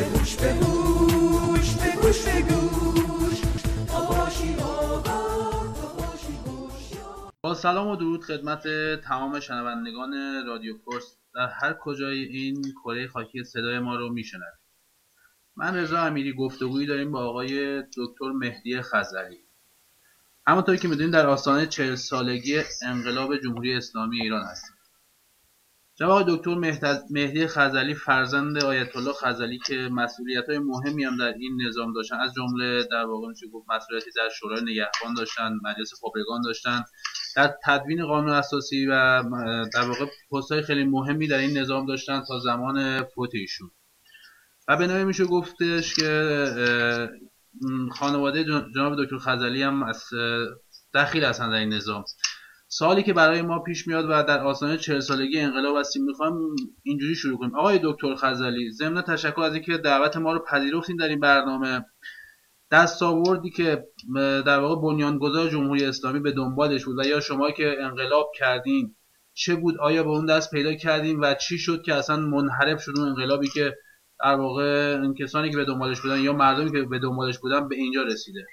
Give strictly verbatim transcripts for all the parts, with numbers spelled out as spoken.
به هوش به هوش به گوش به گوش تا باشی آگاه تا باشی هوشیار. با سلام و درود خدمت تمام شنوندگان رادیو پرس در هر کجای این کره خاکی صدای ما رو میشنوید. من رضا امیری گفتگویی داریم با آقای دکتر مهدی خزعلی. همونطوری که میدونید در آستانه چهل سالگی انقلاب جمهوری اسلامی ایران هستیم. جناب آقای دکتر مهدی خزعلی فرزند آیت الله خزعلی که مسئولیت‌های مهمی هم در این نظام داشتن، از جمله در واقع میشه گفت مسئولیتی در شورای نگهبان داشتن، مجلس خبرگان داشتن، در تدوین قانون اساسی و در واقع پست‌های خیلی مهمی در این نظام داشتن تا زمان فوت ایشون. و به نوعی میشه گفتش که خانواده جناب دکتر خزعلی هم از دخیل هستن در این نظام. سوالی که برای ما پیش میاد و در آستانه چهل سالگی انقلاب هستیم، میخوام اینجوری شروع کنیم. آقای دکتر خزعلی، ضمن تشکر از اینکه دعوت ما رو پذیرفتین در این برنامه، دستاوردی که در واقع بنیانگذار جمهوری اسلامی به دنبالش بود و یا شما که انقلاب کردین چه بود؟ آیا به اون دست پیدا کردین و چی شد که اصلا منحرف شد اون انقلابی که در واقع این کسانی که به دنبالش بودن یا مردمی که به دنبالش بودن به اینجا رسیده؟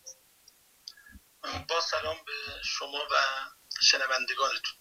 با سلام به شما و شنوندگانتون.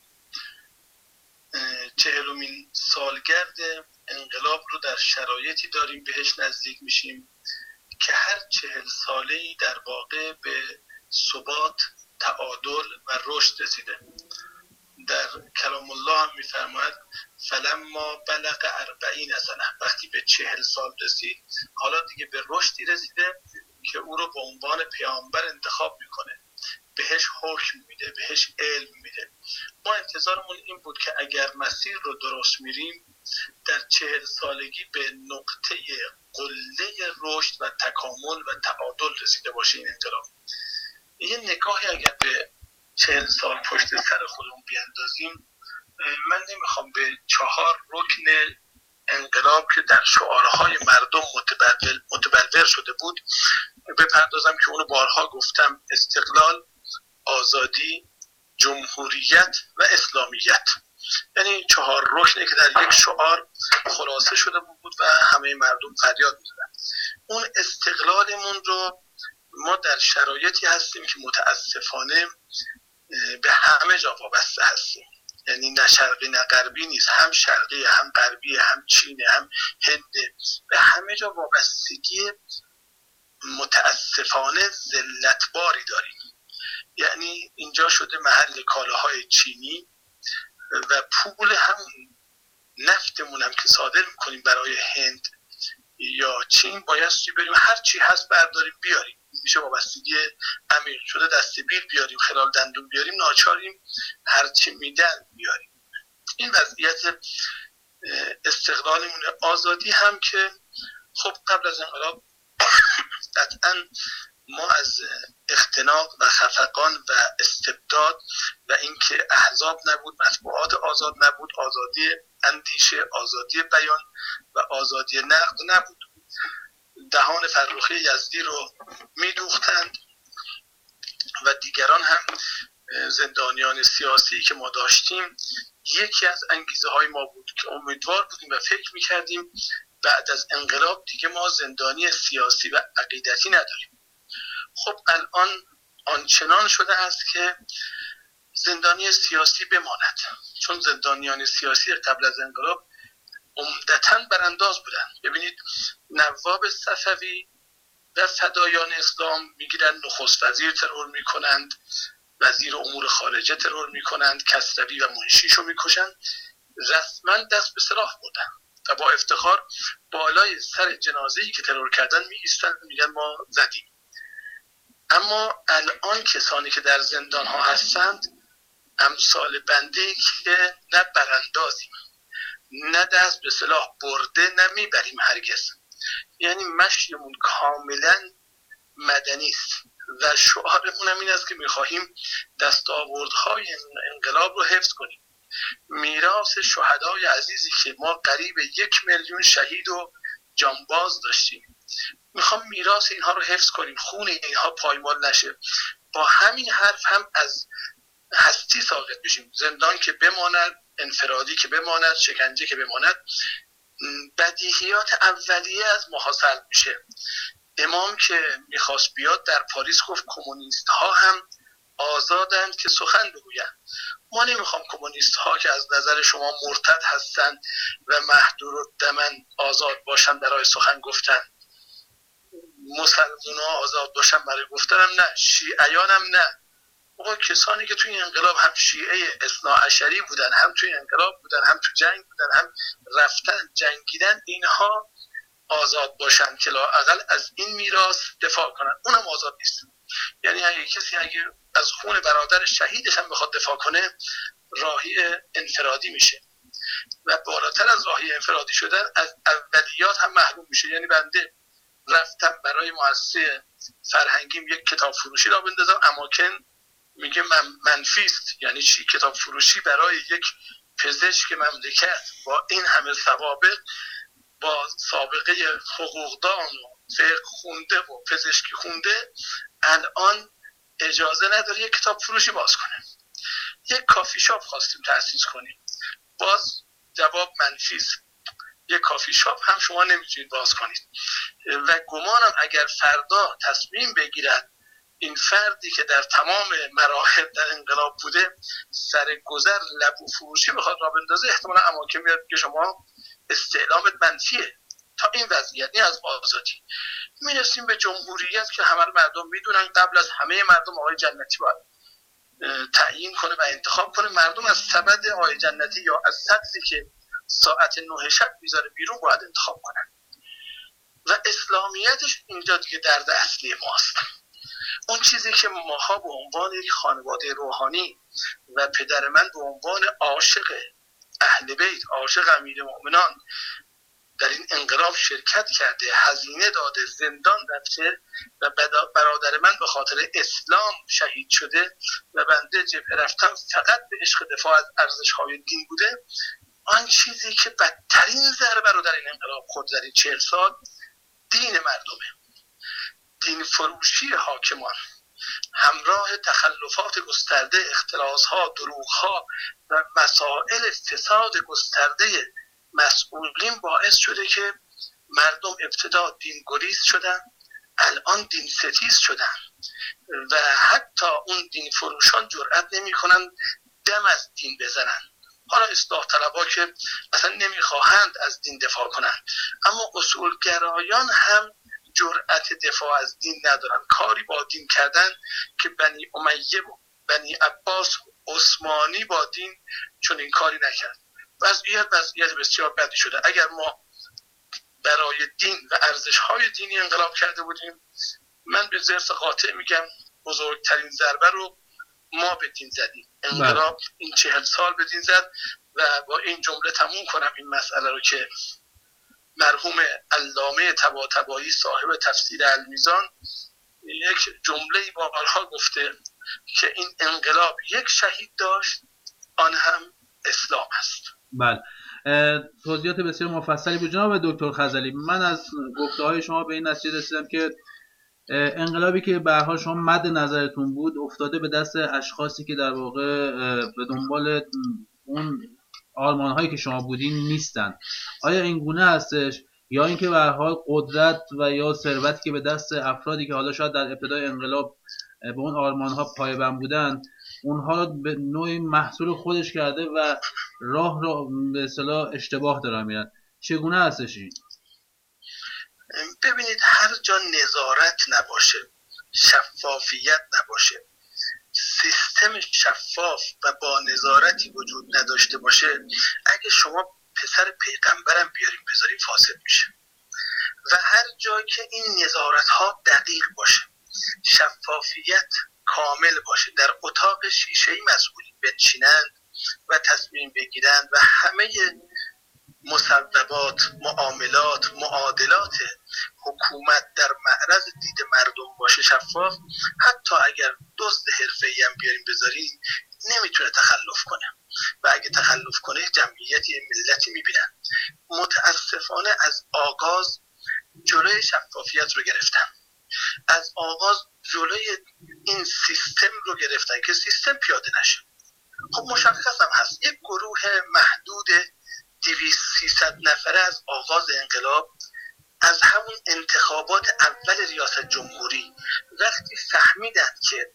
چهلمین سالگرد انقلاب رو در شرایطی داریم بهش نزدیک میشیم که هر چهل ساله‌ای در واقع به ثبات، تعادل و رشد رسیده. در کلام الله هم میفرماید فلما بلغ اربعین سنه، وقتی به چهل سال رسید حالا دیگه به رشدی رسیده که او رو به عنوان پیامبر انتخاب میکنه، بهش حکم میده، بهش علم میده. ما انتظارمون این بود که اگر مسیر رو درست میریم در چهل سالگی به نقطه قله رشد و تکامل و تعادل رسیده باشه این انقلاب. یه نگاهی اگر به چهل سال پشت سر خودمون بیاندازیم، من نمیخوام به چهار رکن انقلاب که در شعارهای مردم متبلور متبلور شده بود بپردازم که اونو بارها گفتم: استقلال، آزادی، جمهوریت و اسلامیت. یعنی چهار رکنی که در یک شعار خلاصه شده بود و همه مردم فریاد می‌زدن. اون استقلالمون رو ما در شرایطی هستیم که متاسفانه به همه جا وابسته هستیم. یعنی نه شرقی نه غربی نیست، هم شرقی هم غربی، هم چین هم هند، به همه جا وابستگی متاسفانه ذلتباری داریم. یعنی اینجا شده محل کالاهای چینی و پول همون نفتمون هم که صادر میکنیم برای هند یا چین بایستی بریم هر چی هست برداریم بیاریم. میشه وابستگی عمیق شده، دست بیر بیاریم، خلال دندون بیاریم، ناچاریم هر چی میدن بیاریم. این وضعیت استقلالمون. آزادی هم که خب قبل از انقلاب قطعاً ما از اختناق و خفقان و استبداد و اینکه احزاب نبود، مطبوعات آزاد نبود، آزادی اندیشه، آزادی بیان و آزادی نقد نبود. دهان فرخی یزدی رو میدوختند و دیگران هم زندانیان سیاسی که ما داشتیم یکی از انگیزه های ما بود که امیدوار بودیم و فکر میکردیم بعد از انقلاب دیگه ما زندانی سیاسی و عقیدتی نداریم. خب الان آنچنان شده است که زندانی سیاسی بماند، چون زندانیان سیاسی قبل از انقلاب عمدتاً برانداز بودن. ببینید نواب صفوی و فدایان اسلام میگیرن نخست وزیر ترور میکنند، وزیر امور خارجه ترور میکنند، کسروی و منشیشو میکشند، رسما دست به سلاح بردن و با افتخار بالای سر جنازه‌ای که ترور کردن می ایستن میگن ما زدیم. اما الان کسانی که در زندان ها هستند امثال بنده که نه براندازیم نه دست به سلاح برده نه میبریم هرگز. یعنی مشیمون کاملا مدنی است و شعارمون هم این است که میخواهیم دستاوردهای انقلاب رو حفظ کنیم. میراث شهدای عزیزی که ما قریب یک میلیون شهید و جانباز داشتیم، میخوام میراث اینها رو حفظ کنیم، خون اینها پایمال نشه. با همین حرف هم از هستی ساقط بشیم. زندان که بماند، انفرادی که بماند، شکنجه که بماند، بدیهیات اولیه از ما حاصل میشه. امام که میخواست بیاد در پاریس گفت کمونیست ها هم آزادند که سخن بگویند. ما نمیخوام کمونیست ها که از نظر شما مرتد هستند و محدود الدمن آزاد باشن برای سخن گفتن، مسلمان ها آزاد باشن برای گفتنم نه، شیعیان هم نه. موقع کسانی که توی این انقلاب هم شیعه اثنا عشری بودن، هم توی انقلاب بودن، هم توی جنگ بودن، هم رفتن جنگیدن، اینها آزاد باشن که لااقل از این میراث دفاع کنن. اونم آزاد نیست. یعنی اگه کسی اگه از خون برادر شهیدش هم بخواد دفاع کنه، راهی انفرادی میشه و بالاتر از راهی انفرادی شدن از اولیات هم محروم میشه. یعنی بنده رفتم برای مؤسسه فرهنگیم یک کتاب فروشی را بندازم، اماکن میگه من منفی است. یعنی چی؟ کتاب فروشی برای یک پزشک مملکت با این همه سوابق، با سابقه حقوقدان و فقه خونده و پزشکی خونده، الان اجازه نداره یک کتاب فروشی باز کنه. یک کافی شاپ خواستیم تأسیس کنیم، باز جواب منفی است. یک کافی شاپ هم شما نمیتونید باز کنید و گمانم اگر فردا تصمیم بگیرد این فردی که در تمام مراحل در انقلاب بوده سر گذر لبو فروشی بخواد را بندازه، احتمالا اماکن میاد که شما استعلامت منفیه. تا این وضعیت نه از آزادی میرسیم به جمهوریت که همه مردم میدونن قبل از همه مردم آقای جنتی باید تعیین کنه و انتخاب کنه. مردم از سبد آقای جنتی یا از سطحی که ساعت نه شب میذاره بیرون باید انتخاب کنن و اسلامیتش اینجا دیگه درد اصلی ماست. اون چیزی که ماها به عنوان یک خانواده روحانی و پدر من به عنوان عاشق اهل بیت، عاشق امیرالمؤمنان در این انقلاب شرکت کرده، هزینه داده، زندان رفته و برادر من به خاطر اسلام شهید شده و بنده جبهه رفتم فقط به عشق دفاع از ارزش‌های دین بوده، آن چیزی که بدترین ضربه رو در این انقلاب خود در این چهل سال دین مردمه. دین فروشی حاکمان همراه تخلفات گسترده، اختلاس‌ها، دروغ‌ها و مسائل فساد گسترده مسئولین باعث شده که مردم ابتدا دین گریز شدن، الان دین ستیز شدن و حتی اون دین فروشان جرئت نمی‌کنن دم از دین بزنن. حالا اصلاح طلبها که اصلا نمیخواهند از دین دفاع کنند، اما اصولگرایان هم جرأت دفاع از دین ندارن. کاری با دین کردن که بنی امیه و بنی عباس و عثمانی با دین چون این کاری نکرد. وضعیت وضعیت بسیار بدی شده. اگر ما برای دین و ارزش‌های دینی انقلاب کرده بودیم، من به ضرس قاطع میگم بزرگترین ضربه رو ما به دین زدیم. انقلاب این چهل سال به دین زد و با این جمله تموم کنم این مسئله رو که مرحوم علامه طباطبایی صاحب تفسیر المیزان یک جمله‌ای بارها گفته که این انقلاب یک شهید داشت، آن هم اسلام است. بله، توضیحات بسیار مفصلی بود جناب دکتر خزعلی. من از گفته‌های شما به این نتیجه رسیدم که انقلابی که به هر حال شما مد نظرتون بود افتاده به دست اشخاصی که در واقع به دنبال اون آرمان‌هایی که شما بودین نیستن. آیا این گونه هستش یا اینکه به هر حال قدرت و یا ثروتی که به دست افرادی که حالا شاید در ابتدای انقلاب به اون آرمان‌ها پایبند بودن، اونها رو به نوعی محصول خودش کرده و راه رو به اصطلاح اشتباه دارن میرن؟ چگونه هستش این؟ ببینید، هر جا نظارت نباشه، شفافیت نباشه، سیستم شفاف و با نظارتی وجود نداشته باشه، اگه شما پسر پیغمبرم بیاریم بذاریم فاسد میشه. و هر جایی که این نظارت ها دقیق باشه، شفافیت کامل باشه، در اتاق شیشه‌ای مسئولین بنشینند و تصمیم بگیرند و همه مصوبات، معاملات، معادلات حکومت در معرض دید مردم باشه، شفاف، حتی اگر دزد حرفه‌ای هم بیاریم بذاریم نمیتونه تخلف کنه و اگه تخلف کنه جمعیتی ملتی میبینن. متاسفانه از آغاز جلوی شفافیت رو گرفتن، از آغاز جلوی این سیستم رو گرفتن که سیستم پیاده نشه. خب مشخص هم هست یک گروه محدود دویست سیصد نفره از آغاز انقلاب، از همون انتخابات اول ریاست جمهوری وقتی فهمیدن که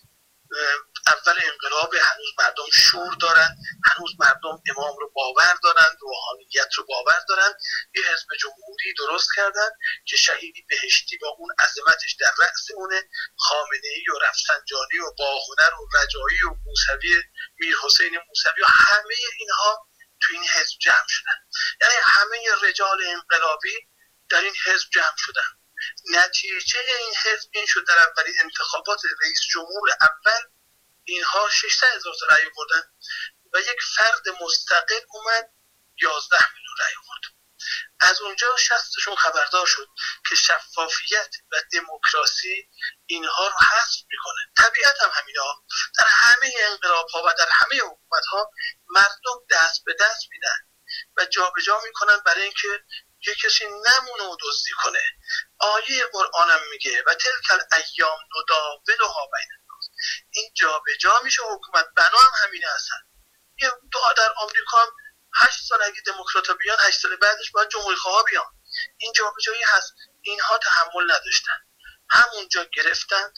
اول انقلاب هنوز مردم شور دارن، هنوز مردم امام رو باور دارن، روحانیت رو باور دارن، یه حزب جمهوری درست کردن که شهیدی بهشتی با اون عظمتش در رأس اونه، خامنه‌ای و رفسنجانی و باهنر و رجایی و موسوی میر حسین موسوی و همه اینها تو این حزب جمع شدن. یعنی همه رجال انقلابی در این حزب جمع شدن. نتیجه این حزب این شد در اولین انتخابات رئیس جمهور اول اینها ششصد هزار تا رأی آوردن و یک فرد مستقل اومد یازده میلیون رأی آورد. از اونجا شخصشون خبردار شد که شفافیت و دموکراسی اینها رو حذف میکنه. طبیعت هم همینا، در همه انقلاب ها و در همه حکومت ها مردم دست به دست میدن و جابجا میکنن برای اینکه یک کسی نمونه و دزدی کنه. آیه قرآن هم میگه و تلک الایام نداولها بین الناس، این جابجا میشه حکومت. بنا هم همینه هستن. یه دعا در آمریکا هم هشت سال اگه دموکرات بیان، هشت سال بعدش باید جمهوری خواه بیان. این جابجایی هست. اینها تحمل نداشتن، همونجا گرفتن،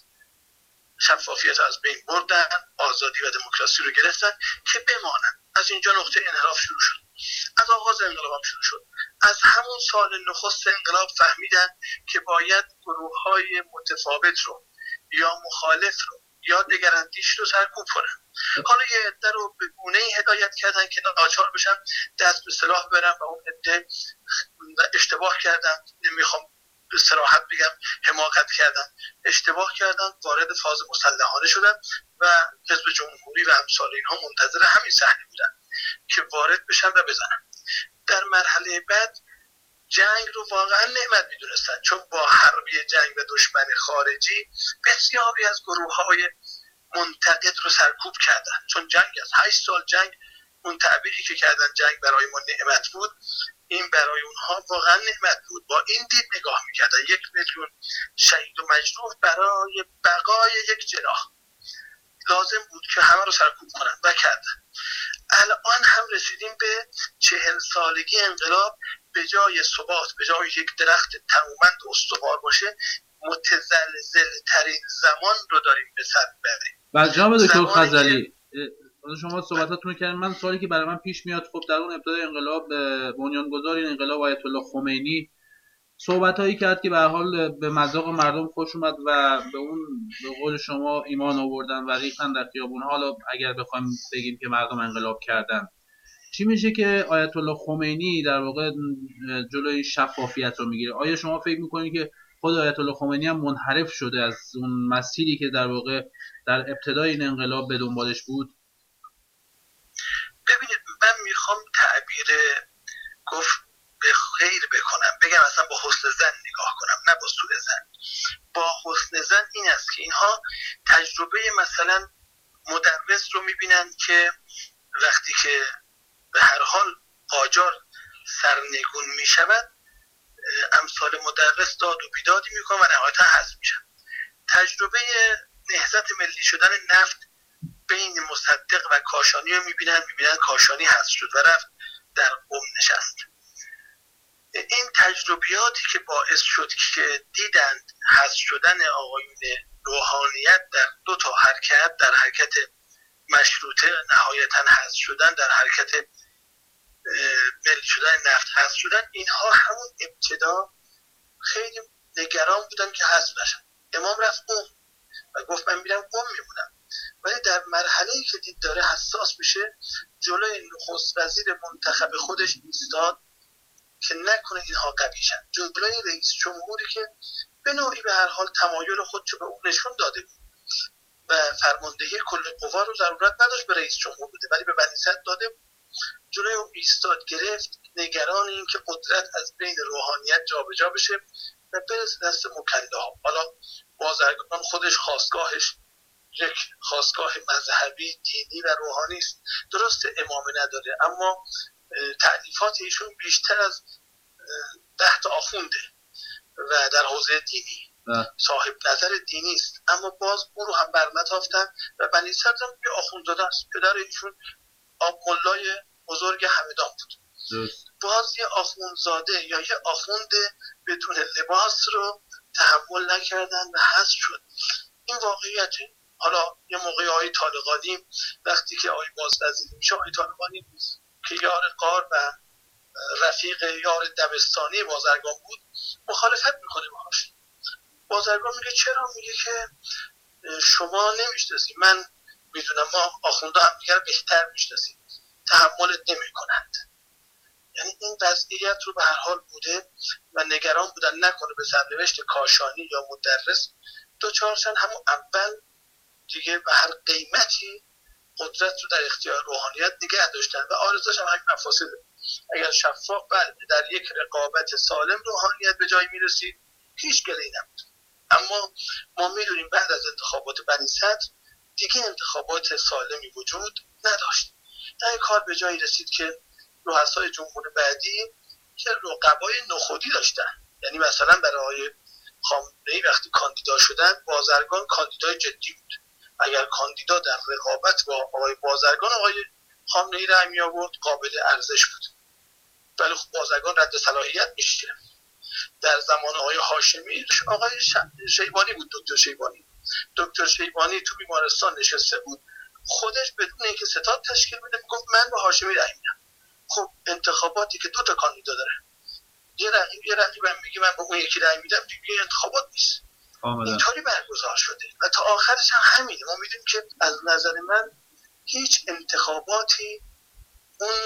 شفافیت از بین بردن، آزادی و دموکراسی رو گرفتن که بمانن. از اینجا نقطه انحراف شروع شد. از آغاز انقلاب هم شروع شد. از همون سال نخست انقلاب فهمیدن که باید گروه‌های متفاوت رو یا مخالف رو یا دگراندیش رو سرکوب کنن. حالا یه عده رو به گونه‌ای هدایت کردن که ناچار بشن دست به سلاح برن و اون عده اشتباه کردن، نمیخوام به صراحت بگم حماقت کردن، اشتباه کردن، وارد فاز مسلحانه شدن و حزب جمهوری و امثال اینها منتظر همین صحنه بودن که وارد بشن و بزنن. در مرحله بعد جنگ رو واقعا نعمت میدونستن، چون با حربی جنگ و دشمن خارجی بسیاری از گروه‌های منتقد رو سرکوب کردن. چون جنگ از هشت سال جنگ، اون تعبیری که کردن جنگ برای ما نعمت بود، این برای اونها واقعا نعمت بود. با این دید نگاه میکردن. یک میلیون شهید و مجروح برای بقای یک جناح لازم بود که همه رو سرکوب کنن و کردن. الان هم رسیدیم به چهل سالگی انقلاب. به جای ثبات، به جای یک درخت تنومند استوار باشه، متزلزل ترین زمان رو داریم به سر ببریم. و جناب دکتر خزعلی، شما صحبتاتون کردین، من سوالی که برای من پیش میاد، خب در اون ابتدای انقلاب بنیانگذار این انقلاب آیت الله خمینی صحبتایی کرد که به هر حال به مذاق مردم خوش اومد و به اون به قول شما ایمان آوردن و ریختن در خیابون. حالا اگر بخوایم بگیم که مردم انقلاب کردن، چی میشه که آیت الله خمینی در واقع جلوی شفافیت رو میگیره؟ آیا شما فکر میکنید که خود آیت الله خمینی هم منحرف شده از اون مسیری که در واقع در ابتدای این انقلاب به دنبالش بود؟ ببینید، من میخوام تعبیر گفت به خیر بکنم، بگم اصلا با حسن زن نگاه کنم، نه با سوء زن. با حسن زن این است که اینها تجربه مثلا مدرس رو میبینن که وقتی که به هر حال قاجار سرنگون میشود، امثال مدرس داد و بیدادی میکنن و نهایتا حذف میشن. تجربه نهضت ملی شدن نفت بین مصدق و کاشانی رو میبینن، میبینن کاشانی حذف شد و رفت در قم نشست. این تجربیاتی که باعث شد که دیدند حذف شدن آقایون روحانیت در دو تا حرکت، در حرکت مشروطه نهایتا حذف شدن، در حرکت ملی شدن نفت حذف شدن، اینها همون ابتدا خیلی نگران بودن که حذف نشن. امام رفت قم و گفت من میرم قم میمونم، ولی در مرحله‌ای که دید داره حساس میشه، جلوی نخست وزیر منتخب خودش ایستاد که نکنه اینها قوی شن، جلوی رئیس جمهوری که به نوعی به هر حال تمایل خودشو به اون نشون داده بود و فرماندهی کل قوا رو ضرورت نداشت به رئیس جمهور بده، ولی به بنی صدر داده بود. جلوی اون ایستاد، گرفت، نگران این که قدرت از بین روحانیت جابجا بشه و برسه دست مکله‌ها. حالا بازرگان خودش خواستگاهش یک خواستگاه مذهبی، دینی و روحانی است. درست امامه نداره، اما تألیفات ایشون بیشتر از ده تا آخونده و در حوزه دینی صاحب نظر دینی است، اما باز او رو هم برنتافتن و بنی صدر هم یه آخوندزاده است. پدر ایشون آب ملای بزرگ همدان بود. باز یه آخوندزاده یا یه آخوند بدون لباس رو تحمل نکردن و حذف شد. این واقعیته. حالا یه موقعی آقای طالقانی وقتی که آقای بازوزیری میشه، آقای طالقانی که یار قار و رفیق یار دبستانی بازرگان بود مخالفت میکنه باهاش. بازرگان میگه چرا؟ میگه که شما نمیشناسید، من میدونم، ما آخونده هم دیگر بهتر میشناسید، تحملت نمیکنند. یعنی این وضعیت رو به هر حال بوده و نگران بودن نکنه به سرنوشت کاشانی یا مدرس دوچارشن همون اول دیگه به هر قیمتی قدرت رو در اختیار روحانیت نگه داشتن و آرزوش هم همین مفاسده. اگر شفاف بله در یک رقابت سالم روحانیت به جای میرسید هیچ گله‌ای نبود. اما ما میدونیم بعد از انتخابات بنی صدر دیگه انتخابات سالمی وجود نداشت. این کار به جایی رسید که رؤسای جمهور بعدی که رقبای نخودی داشتن. یعنی مثلا برای آقای خامنه‌ای وقتی کاندیدا شدن، بازرگان کاندیدای جدی بود. اگر کاندیدا در رقابت با آقای بازرگان آقای خامنه‌ای رأی می آورد قابل ارزش بود، ولی خب بازرگان رد صلاحیت میشه. در زمان آقای هاشمی آقای شیبانی بود، دکتر شیبانی دکتر شیبانی تو بیمارستان نشسته بود، خودش بدون اینکه ستاد تشکیل بده میگفت من به هاشمی رأی میدم. خب انتخاباتی که دو تا کاندیدا داره، یه رقیب یه رقیبم میگه من به اون یکی رأی میدم، دیگه انتخابات نیست. اینطوری برگزار شده و تا آخرش هم همینه. ما میدونیم که از نظر من هیچ انتخاباتی اون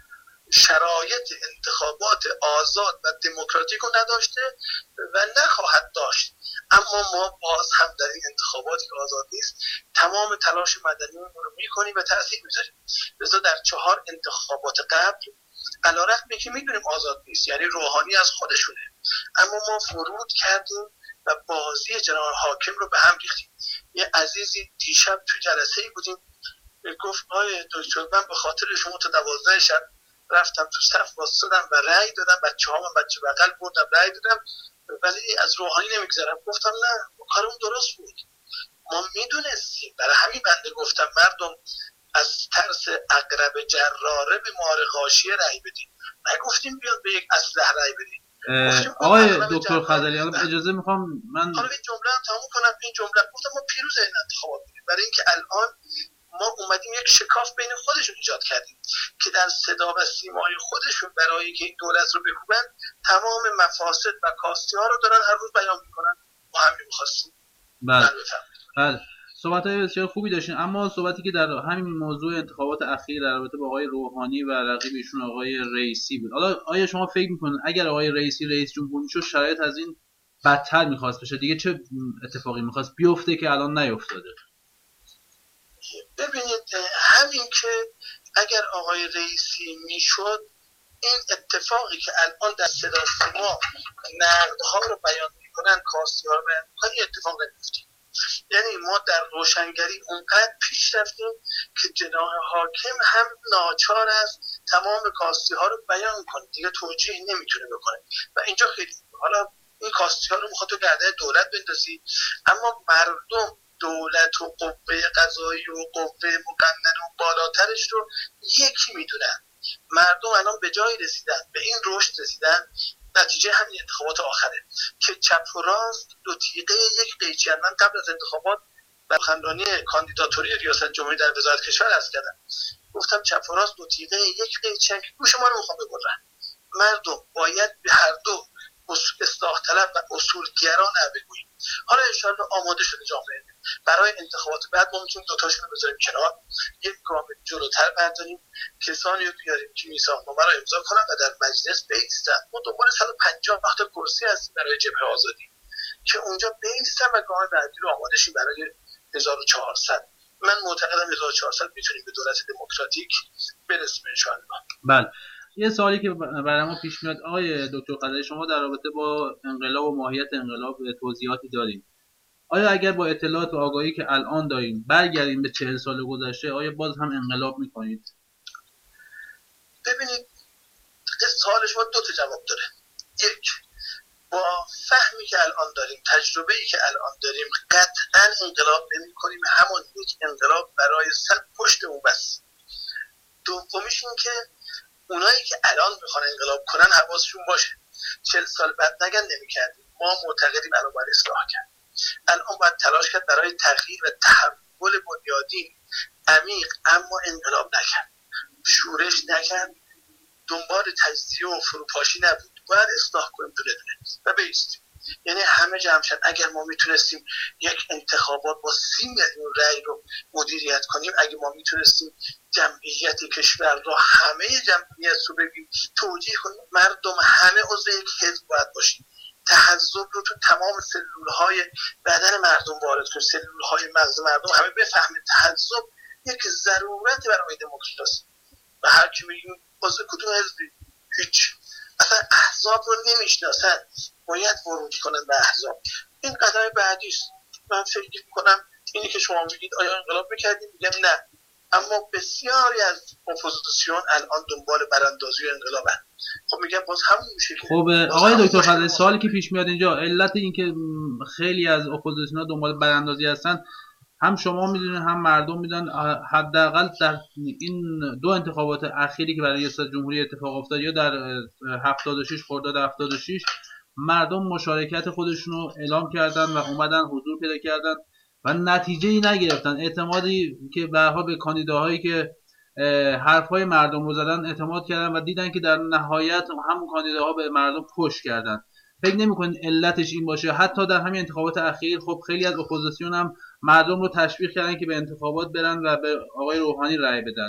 شرایط انتخابات آزاد و دموکراتیک رو نداشته و نخواهد داشت. اما ما باز هم در این انتخاباتی که آزاد نیست تمام تلاش مدنی رو میکنیم و تأثیر میذاریم. لذا در چهار انتخابات قبل علیرغم که میدونیم آزاد نیست، یعنی روحانی از خودشونه، اما ما فرود کردیم و بازی جناب حاکم رو به هم ریختیم. یه عزیزی دیشب تو جلسه‌ای بودیم گفت آقای دکتر من به خاطر شما تا دوازده شب رفتم تو صف واسطادم و رأی دادم، بچه‌هام بچه بغل بردم رأی دادم، ولی از روحانی نمیگذرم. گفتم نه، کارمون درست بود، ما میدونستیم. برای همین بنده گفتم مردم از ترس عقرب جراره به مار غاشیه رأی بدید، نگفتیم بیاد به یک اسلحه رأی بدید. آقای دکتر خضری اجازه میخوام من حالا این جمله رو تموم کنم. این جمله گفتم ما پیروز این انتخابات بودیم، برای اینکه الان ما اومدیم یک شکاف بین خودشون ایجاد کردیم که در صدا و سیمای خودشون برای اینکه این دولت رو بکوبن تمام مفاسد و کاستی ها رو دارن هر روز بیان میکنن. ما همین می‌خواستیم. بله بله صحبت‌های بسیار خوبی داشتین، اما صحبتی که در همین موضوع انتخابات اخیر در رابطه با آقای روحانی و رقیب ایشون آقای رئیسی بود. حالا آیا شما فکر می‌کنید اگر آقای رئیسی رئیس جمهور میشد شرایط از این بدتر می‌خواست بشه؟ دیگه چه اتفاقی می‌خواست بیفته که الان نیفتاده؟ ببینید همین که اگر آقای رئیسی میشد، این اتفاقی که الان در صدا سیما نقدها رو بیان میکنن، کاستی ها رو بیان میکنن، این اتفاق نمیفته. یعنی ما در روشنگری اونقدر پیش رفتیم که جناح حاکم هم ناچار است تمام کاستی ها رو بیان کنه، دیگه توجیه نمیتونه بکنه و اینجا خیلی حالا این کاستی ها رو میخواد تو گرده دولت بندازی، اما مردم دولت و قوه قضایی و قوه مقننه و بالاترش رو یکی میدونن. مردم الان به جایی رسیدن، به این رشد رسیدن، نتیجه همین انتخابات آخره که چپ و راست دو تیغه یک قیچی. من قبل از انتخابات در سخنرانی کاندیداتوری ریاست جمهوری در وزارت کشور عرض کردم، گفتم چپ و راست دو تیغه یک قیچی که گوش ما رو میخوام ببرن. مردم باید به هر دو اصلاح طلب و اصولگرا بگوییم. حالا انشاءالله آماده شده جامعه برای انتخابات بعد ما میتونیم دوتاشون رو بذاریم کنار، یک گام جلوتر برداریم، کسانی رو بیاریم که میثاقنامه رو امضا کنن و در مجلس بایستن. ما دنبال صد و پنجاه تا کرسی هستیم برای جبهه آزادی که اونجا بایستن و گام بعدی رو آماده شیم برای هزار و چهارصد. من معتقدم هزار و چهارصد میتونیم به دولت دموکراتیک برسیم انشاءالله. بله. یه سوالی که برای ما پیش میاد آقای دکتر خضری، شما در رابطه با انقلاب و ماهیت انقلاب توضیحاتی داریم. آیا اگر با اطلاعات و آگاهی که الان داریم برگردیم به چهل سال گذشته، آیا باز هم انقلاب میکنید؟ ببینید سوال شما دو تا جواب داره. یک، با فهمی که الان داریم، تجربه‌ای که الان داریم، قطعا انقلاب نمی‌کنیم، همون یک انقلاب برای صد پشت اون بس. دومیش این که اونایی که الان میخوان انقلاب کنن حواسشون باشه چهل سال بعد نگن نمیکردیم، ما معتقدیم الان باید اصلاح کرد، الان باید تلاش کرد برای تغییر و تحول بنیادین عمیق، اما انقلاب نکرد، شورش نکرد، دنبال تجزیه و فروپاشی نبود، باید اصلاح کنیم دونه دونه و بیستیم. یعنی همه جمع شد. اگر ما میتونستیم یک انتخابات با سی میلیون رأی رو مدیریت کنیم، اگه ما میتونستیم جمعیت کشور رو، همه جمعیت رو ببینیم، توجیه کنیم، مردم همه عضو یک حزب باید باشیم، تحزب رو تو تمام سلولهای بدن مردم وارد کنیم، سلولهای مغز مردم همه بفهمه تحزب یک ضرورت برای دموکراسی. و هر کی میگیم عضو کدوم حزبی، هیچ، اصلا احزاب رو نمیشناسن، باید ورود کنن به احزاب. این قدم بعدی است. من فکر میکنم اینی که شما میگید آیا انقلاب میکردیم، میگم نه، اما بسیاری از اپوزیسیون الان دنبال براندازی انقلابن. خب میگم باز همون میشه. خب آقای دکتر فضلی، سوالی که پیش میاد اینجا، علت این که خیلی از اپوزیسیون‌ها دنبال براندازی هستن، هم شما میدونید هم مردم میدونن، حداقل در این دو انتخابات اخیری که برای ریاست جمهوری اتفاق افتاد، یا در هفتاد و شش خرداد هفتاد و شش، مردم مشارکت خودشون رو اعلام کردن و اومدن حضور پیدا کردن و نتیجه‌ای نگرفتن. اعتمادی که به هر حال به کاندیداهایی که حرفای مردم رو زدن اعتماد کردن و دیدن که در نهایت همون کاندیداها به مردم پشت کردن. فکر نمی‌کنید علتش این باشه؟ حتی در همین انتخابات اخیر خب خیلی از اپوزیسیون هم مردم رو تشویق کردن که به انتخابات برن و به آقای روحانی رأی بدن.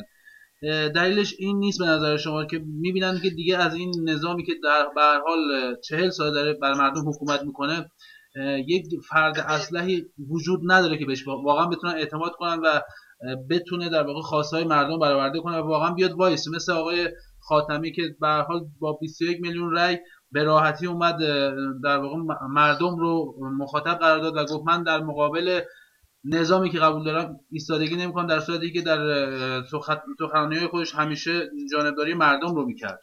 دلیلش این نیست به نظر شما که می‌بینن که دیگه از این نظامی که در به هر حال چهل سال داره بر مردم حکومت میکنه یک فرد اسلحی وجود نداره که بهش واقعا بتونن اعتماد کنن و بتونه در واقع خواستهای مردم برآورده کنه و واقعا بیاد وایس، مثل آقای خاتمی که به هر حال با بیست و یک میلیون رأی به راحتی اومد در واقع مردم رو مخاطب قرار داد و گفت من در مقابل نظامی که قبول دارم ایستادگی نمی‌کنم، در صورتی که در سخنرانی‌های خودش همیشه جانبداری مردم رو میکرد.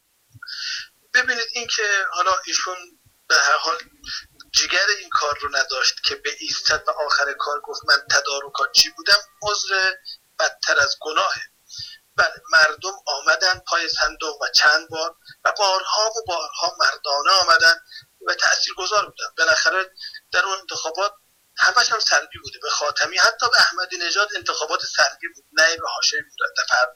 ببینید این که حالا ایشون به هر حال جگر این کار رو نداشت که به ایستاد و آخر کار گفت من تدارکاتچی بودم، عذر بدتر از گناهه. بله، مردم آمدن پای صندوق و چند بار و بارها و بارها مردانه آمدن و تاثیرگذار بودن. بالاخره در اون انتخابات همش هم سلبی بوده. به خاتمی حتی به احمدی نژاد انتخابات سلبی بود، نه به هاشمی مظفر.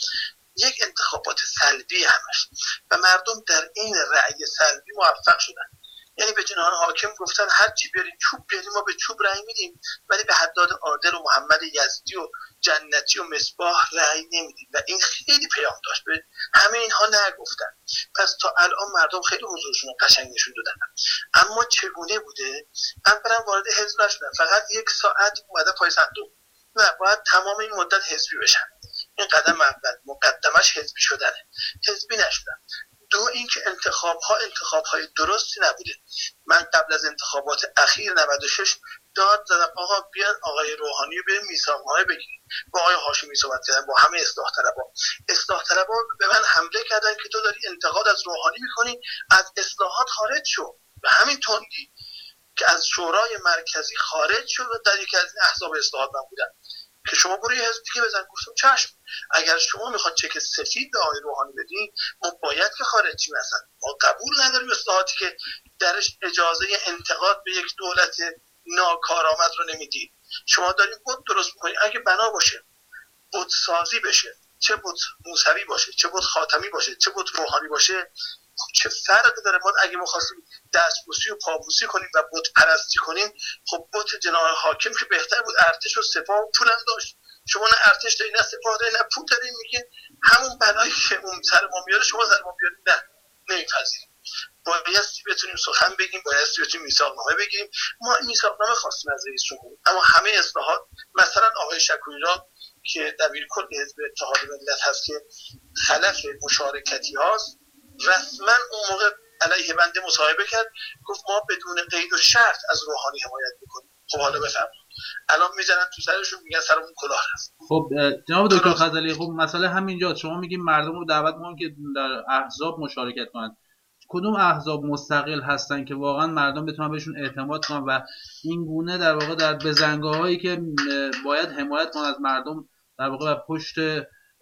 یک انتخابات سلبی همش و مردم در این رأی سلبی موفق شدن. یعنی به جناح حاکم گفتن هر چی بیارین چوب بیارین ما به چوب رأی میدیم، ولی به حداد عادل و محمد یزدی و جنتی و مصباح رأی نمیدیم و این خیلی پیام داشت. به همه اینها نگفتن. پس تا الان مردم خیلی حضورشون رو قشنگ نشون دادن. اما چگونه بوده؟ اولا وارد حزب نشدن، فقط یک ساعت اومده پای صندوق. نه، باید تمام این مدت حزبی بشن. این قدم اول، مقدمش حزبی شدنه. حزبی نشدن. دو اینکه انتخاب ها انتخاب های درستی نبوده. من قبل از انتخابات اخیر نود و شش داد زدم آقا بیان آقای روحانی رو بریم میثاقنامه بگیریم. با آقای هاشمی صحبت کردم، با همه اصلاح طلبها. اصلاح طلبها به من حمله کردن که تو داری انتقاد از روحانی میکنی، از اصلاحات خارج شو. به همین تندی که از شورای مرکزی خارج شد و در یکی از این احزاب اصلاحات من بودن که شما برو یه حزب دیگه بزن. گفتم چشم، اگر شما میخواد چک سفید به آقای روحانی بدین ما باید که خارجی مثلا، ما قبول نداریم اصلاحاتی که درش اجازه انتقاد به یک دولت ناکارآمد رو نمیدید. شما دارین بود درست میکنید، اگه بنا باشه بود سازی بشه، چه بود موسوی باشه، چه بود خاتمی باشه، چه بود روحانی باشه، چه فرقی داره؟ ما اگه می‌خواستیم دستبوسی و پابوسی کنیم و بت پرستی کنیم، خب بت جناح حاکم که بهتر بود، ارتش و سپاه و پولم داشت. شما نه ارتش داری، نه سپاه داری، نه پول داری، میگه همون بلایی که اون سر ما میاره شما سر ما بیارید. نه، نمیپذیریم. بایستی بتونیم سخن بگیم، بایستی بتونیم میثاقنامه بگیریم. ما میثاقنامه خواستیم از رئیس جمهور، اما همه اصلاحات، مثلا آقای شکوری را که دبیرکل حزب اتحاد ملت هست که خلف مشارکتی هاست، رسما اون موقع علیه بنده مصاحبه کرد، گفت ما بدون قید و شرط از روحانی حمایت میکنیم. خب حالا بفرمایید، الان میزنن تو سرشون میگن سرمون کلاه هست. خب جناب دکتر فضلی، خب مسئله همینجاست. شما میگین مردم رو دعوت میکنن که در احزاب مشارکت کنن. کدوم احزاب مستقل هستن که واقعا مردم بتونن بهشون اعتماد کنن و این گونه در واقع در بزنگاهایی که باید حمایت کنن از مردم در واقع پشت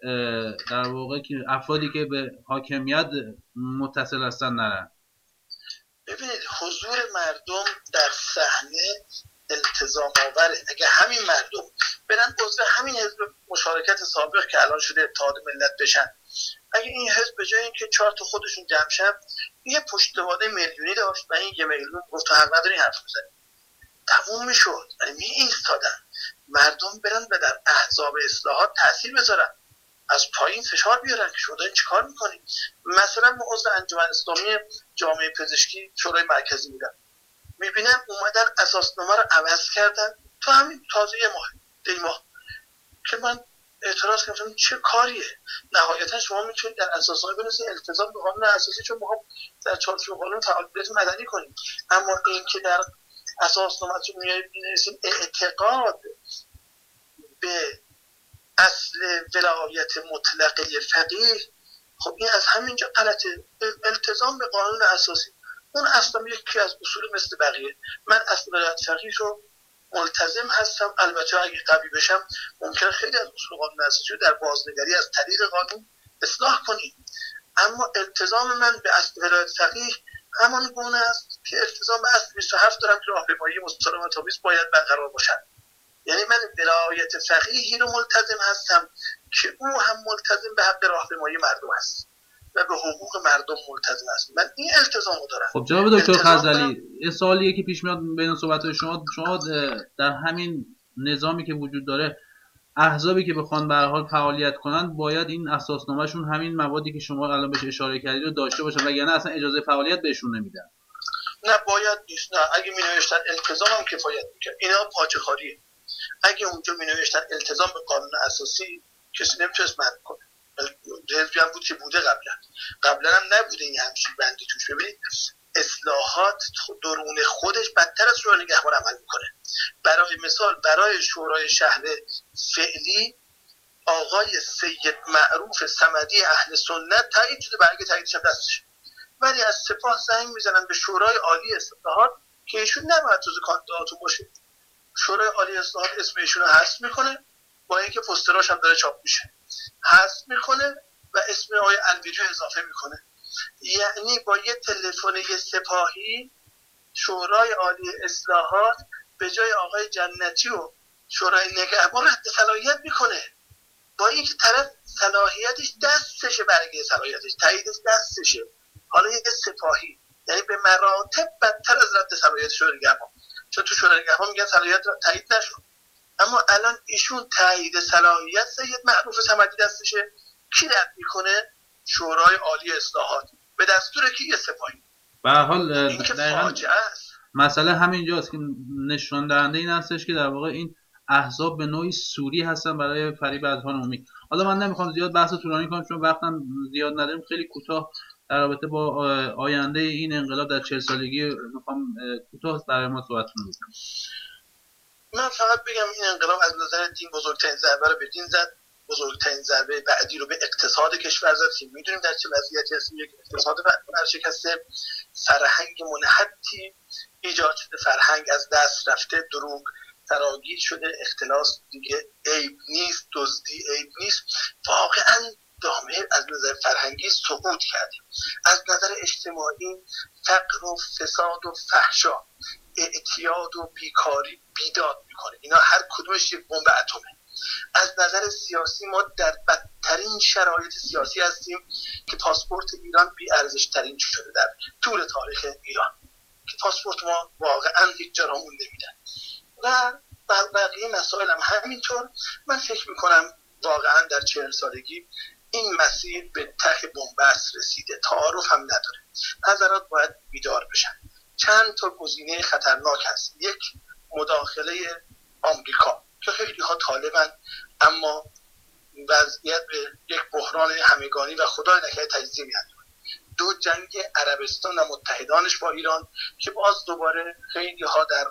در واقع که افرادی که به حاکمیت متصل هستن نرن؟ ببینید حضور مردم در صحنه التزام آوره. اگه همین مردم برن عضو همین حزب مشارکت سابق که الان شده اتحاد ملت بشن، اگه این حزب به جای اینکه چهار تا خودشون جمع شن یه پشتوانه میلیونی داشت و این یه میلیون گفت تو حق نداری حرف بزنی، تموم میشد. یعنی می ایستادن مردم برن و در احزاب اصلاحات تاثیر بذارن، از پایین فشار بیارن که شما دارین چیکار میکنین. مثلا ما عضو انجمن اسلامی جامعه پزشکی شورای مرکزی بودم، میبینم اومدن اساسنامه رو عوض کردن تو همین تازه یه ماه دی ماه که من اعتراض کردم چه کاریه. نهایتا شما میتونید در اساسنامه بنویسید التزام به قانون اساسی، چون ما در چارچوب قانون فعالیت مدنی کنیم، اما این که در اساسنامه چون می‌نویسید اعتقاد به اصل ولایت مطلقه فقیه، خب این از همینجا غلطه. التزام به قانون اساسی اون اصلا یکی از اصول مثل بقیه. من اصل ولایت فقیه رو ملتزم هستم، البته اگه قوی بشم ممکنه خیلی از اصول قانون اساسی رو در بازنگری از طریق قانون اصلاح کنیم، اما التزام من به اصل ولایت فقیه همان گونه است که التزام به اصل بیست و هفت دارم که راهپیمایی مسالمت آمیز باید برقرار باشد. یعنی من ولایت فقیهی رو ملتزم هستم که او هم ملتزم به حق راهپیمایی مردم است و به حقوق مردم ملتزم است. من این التزام رو دارم. خب جناب دکتر خزعلی، یه سوالیه که پیش میاد بین صحبت‌های شما، شما در همین نظامی که وجود داره احزابی که بخوان به هر حال فعالیت کنن باید این اساسنامه‌شون همین موادی که شما الان بهش اشاره کردید رو داشته باشن، وگرنه اصلا اجازه فعالیت بهشون نمیدن؟ نه باید نیست. نه اگه می‌نوشتن التزام هم کفایت می‌کرد. اینا پاچه‌خواریه. اگه اونجا می‌نوشتن التزام به قانون اساسی کسی نمی‌تونست منع کنه. حزبی هم بود که بوده قبلا قبلا هم نبوده این همچین بندی توش. ببینید اصلاحات درون خودش بدتر از شورای نگهبان عمل میکنه. برای مثال برای شورای شهر فعلی آقای سید معروف صمدی اهل سنت تایید شده، برگ تاییدش هم دستشه، ولی از سپاه زنگ میزنن به شورای عالی اصلاحات که ایشون نباید جزو کاندیداتون باشه. شورای عالی اصلاحات اسم ایشون رو حذف میکنه، با اینکه پوستراش هم داره چاپ میشه حذف میکنه و اسم آقای الویجو اضافه میکنه. یعنی با یه تلفن سپاهی شورای عالی اصلاحات به جای آقای جنتی و شورای نگهبان رد صلاحیت میکنه، با اینکه طرف صلاحیتش دستشه، برگه صلاحیتش تاییدش دستشه. حالا یه سپاهی یعنی به مراتب بدتر از رد صلاحیت شورای نگهبان، چون تو شورای نگهبان میگن صلاحیت تایید نشد، اما الان ایشون تایید صلاحیت سید معروف صمدی دستشه. کی رد میکنه؟ شورای عالی اصلاحات به دستور کی؟ یه سپاهی. به هر حال این که فاجعه است. مسئله همینجاست که نشون دهنده این هستش که در واقع این احزاب به نوعی سوری هستن برای فریب اذهان عمومی. حالا من نمیخوام زیاد بحث طولانی کنم چون وقتم زیاد نداریم، خیلی کوتاه در رابطه با آینده این انقلاب در چهل سالگی میخوام کوتاه برای ما صحبت کنم. من فقط بگم این انقلاب از نظر دین بزرگترین ضربه رو به دین زد، بزرگترین ضربه بعدی رو به اقتصاد کشور زد که میدونیم در چه وضعیتی هستیم. یک اقتصاد ورشکسته، فرهنگ منحطی ایجاد شده، فرهنگ از دست رفته، دروغ فراگیر شده، اختلاس دیگه عیب نیست، دزدی عیب نیست. واقعا جامعه از نظر فرهنگی سقوط کرده، از نظر اجتماعی فقر و فساد و فحشا، اعتیاد و بیکاری بیداد میکنه. اینا هر کدومش یک بمب اتمه. از نظر سیاسی ما در بدترین شرایط سیاسی هستیم که پاسپورت ایران بی ارزش ترین شده در طول تاریخ ایران، که پاسپورت ما واقعا هیچ جا رامون نمیدن و بقیه مسائل هم همینطور. من فکر میکنم واقعا در چهل سالگی این مسیر به ته بنبست رسیده، تعارف هم نداره. حضرات باید بیدار بشن. چند تا گزینه خطرناک هست. یک، مداخله آمریکا که خیلی ها طالبن، اما وضعیت به یک بحران همگانی و خدای نکرده تجزیه میاد. دو، جنگ عربستان و متحدانش با ایران که باز دوباره خیلی ها در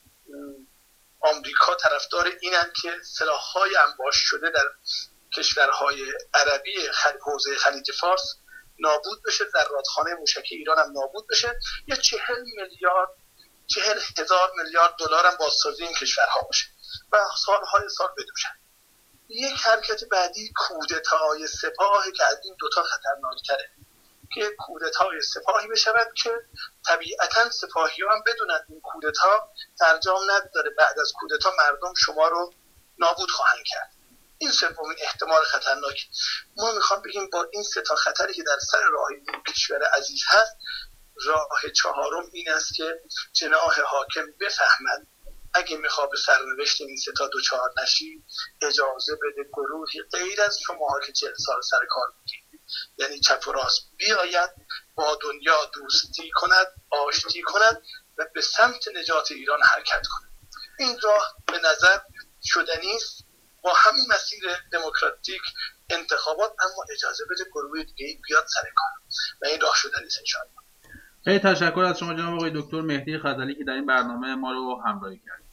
آمریکا طرفدار اینن که سلاح‌های انباش شده در کشورهای عربی حوزه خلیج فارس نابود بشه، در رادخانه موشکی ایران هم نابود بشه، یا چهل میلیارد چهل هزار میلیارد دلار هم بازسازی این کشورها باشه و سالهای سال بدوشن. یک حرکت بعدی کودتای سپاه که از این دوتا خطرناکتره، که کودتای سپاهی بشود که طبیعتاً سپاهیان هم بدونن این کودتا ترجام نداره، بعد از کودتا مردم شما رو نابود خواهند کرد. این سومین احتمال خطرناک. ما میخوام بگیم با این سه تا خطری که در سر راه این کشور عزیز هست، راه چهارم این است که جناح حاکم بفهمد اگه میخواد به سرنوشت این سه تا دوچار نشی، اجازه بده گروهی غیر از شما که چهل سال سر کار بودید، یعنی چپ و راست، بیاید با دنیا دوستی کند، آشتی کند و به سمت نجات ایران حرکت کند. این راه به نظر شدنی است با همین مسیر دموکراتیک انتخابات، اما اجازه بده گروه دیگه بیاد سر کار و این راه شدنی است انشاءالله. خیلی تشکر از شما جناب آقای دکتر مهدی خزعلی که در این برنامه ما رو همراهی کردید.